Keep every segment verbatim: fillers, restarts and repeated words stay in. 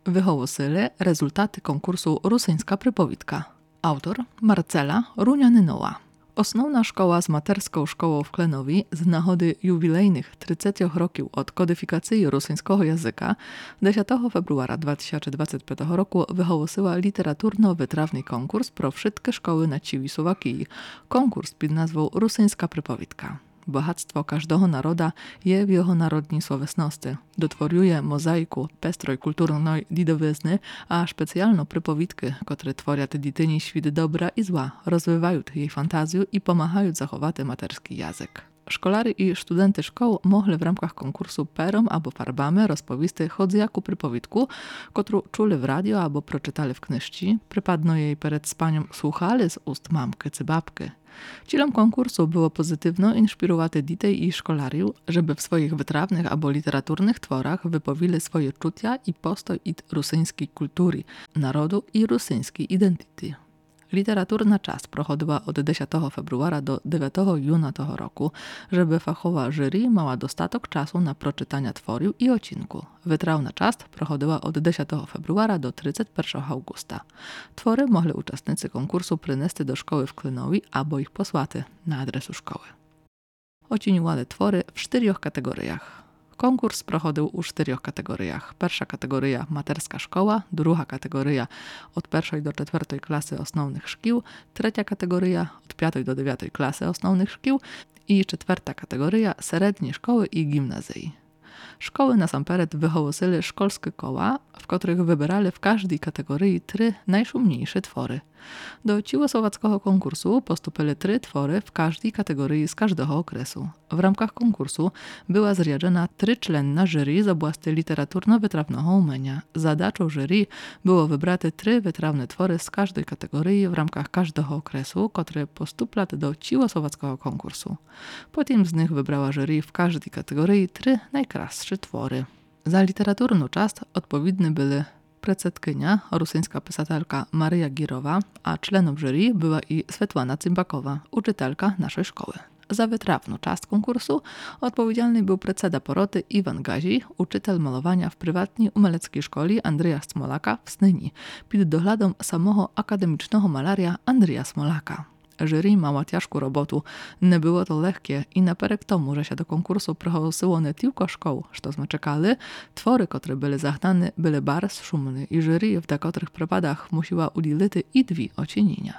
Wyhołosили rezultaty konkursu Rusyńska Prypowitka. Autor Marcela Runianynowa. Osnovna škoła z materską szkołą w Klenowi z nahody jubilejnych trzydziestu roków od kodyfikacji rusyńskiego języka dziesiątego februara dwa tysiące dwudziestego piątego roku wyhołosiła literaturno-wytrawny konkurs pro wszystkie szkoły na całej Słowakii. Konkurs pod nazwą Rusyńska Prypowitka. Bogactwo każdego naroda je w jego narodnej słowesności. Dotworiuje mozaiku pestroj kulturnej lidowyzny, a specjalno prypowitki, które tworzą dytyni świt dobra i zła, rozwywają jej fantazję i pomagają zachować materski język. Szkolary i studenty szkoł mogli w ramach konkursu perom albo farbami rozpowiedzieć chodziaku prypowitku, którą czuli w radio albo proczytali w knyżci, przypadno jej przed spaniem słuchali z ust mamki czy babki. Celem konkursu było pozytywno inspirować dzieci i szkolariów, żeby w swoich wytrawnych albo literaturnych tworach wypowili swoje czucia i postoj od rusyńskiej kultury, narodu i rusyńskiej identyty. Literaturna czas prochodziła od dziesiątego februara do dziewiątego juna tego roku, żeby fachowa jury miała dostatek czasu na proczytania tworów i odcinku. Wytrawna czas prochodziła od dziesiątego februara do trzydziestego pierwszego augusta. Twory mogli uczestnicy konkursu przynieść do szkoły w Klenowi albo ich posłać na adresu szkoły. Oceniowali twory w czterech kategoriach. Konkurs prochodził u czterech kategoriach. Pierwsza kategoria materska szkoła, druga kategoria od pierwszej do czwartej klasy osnovnych szkół, trzecia kategoria od piątej do dziewiątej klasy osnovnych szkół i czwarta kategoria średnie szkoły i gimnazji. Szkoły nasampered wyhołosili szkolskie koła, w których wybierali w każdej kategorii trzy najszumniejsze twory. Do ciłosłowackiego konkursu postupili trzy twory w każdej kategorii z każdego okresu. W ramach konkursu była zriadzona tryczlenna jury z oblasti literaturno-wytrawnego umenia. Zadачą jury było wybrać trzy wytrawne twory z każdej kategorii w ramach każdego okresu, które postupili do ciłosłowackiego konkursu. Potem z nich wybrała jury w każdej kategorii trzy najkrassze twory. Za literaturną czas odpowiednie były predsedkynia, rusyńska pisatelka Maryja Girowa, a członem jury była i Svetłana Cymbakowa, uczytelka naszej szkoły. Za wytrawną część konkursu odpowiedzialny był predseda poroty Iwan Gazi, uczytel malowania w prywatnej umeleckiej szkole Andrzeja Smolaka w Snyni, pod dohladem samego akademicznego malaria Andrzeja Smolaka. Jury mała ciężką robotu. Nie było to lekkie i naperek tomu, że się do konkursu prochodziło nie tylko szkoł, co sme czekali, twory, które były zahdane, były bardzo szumne i jury w takotrych przypadach musiała udzielić i dwie ocenienia.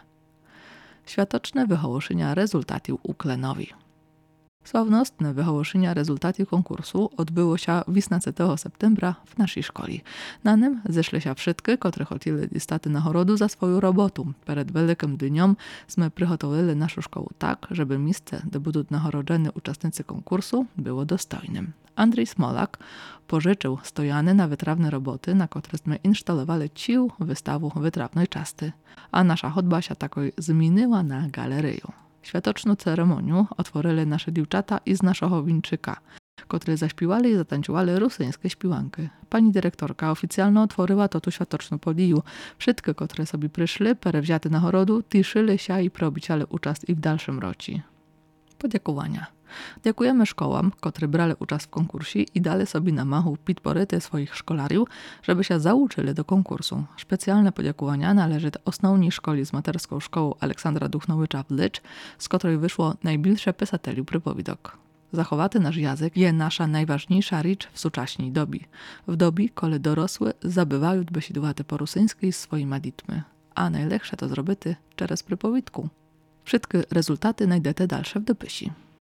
Światoczne wyhołoszenia rezultatów u Klenowi. Sławnostne wyhołoszenia rezultatów konkursu odbyło się osiemnastego septembra w naszej szkole. Na nim zeszli się wszystkie, które chcieli dostać nagrodu za swoją robotę. Przed wielkim dniem sme przygotowali naszą szkołę tak, żeby miejsce, gdzie będą nagrodzeni uczestnicy konkursu, było dostojnym. Andrzej Smolak pożyczył stojany na wytrawne roboty, na które sme instalowali cił wystawu wytrawnej czasty, a nasza chodba się takoś zmieniła na galerię. Światoczną ceremonię otworzyli nasze dziewczata i z naszego winczyka, które zaśpiewali i zatańczowali rusyńskie śpiewanki. Pani dyrektorka oficjalnie otworzyła to tu światoczną podiju. Wszystkie, które sobie przyszli, perewziaty nagrodu, tiszyli się i probiciali uczest i w dalszym roci. Podziękowania. Dziękujemy szkołom, które brali udział w konkursie i dali sobie na machu podporyty swoich szkolariów, żeby się zauczyli do konkursu. Specjalne podziękowania należy osnovnej szkoli z materską szkołą Aleksandra Duchnowicza w Licz, z której wyszło najbliższe pisateli prypowidok. Zachowaty nasz język je nasza najważniejsza rzecz w współczesnej dobie. W dobie, kiedy dorosły zabywają besidувати po rusyńskiej z swoimi dziećmi, a najlepsze to zrobić przez prypowidku. Wszystkie rezultaty znajdziecie dalsze w dopisie.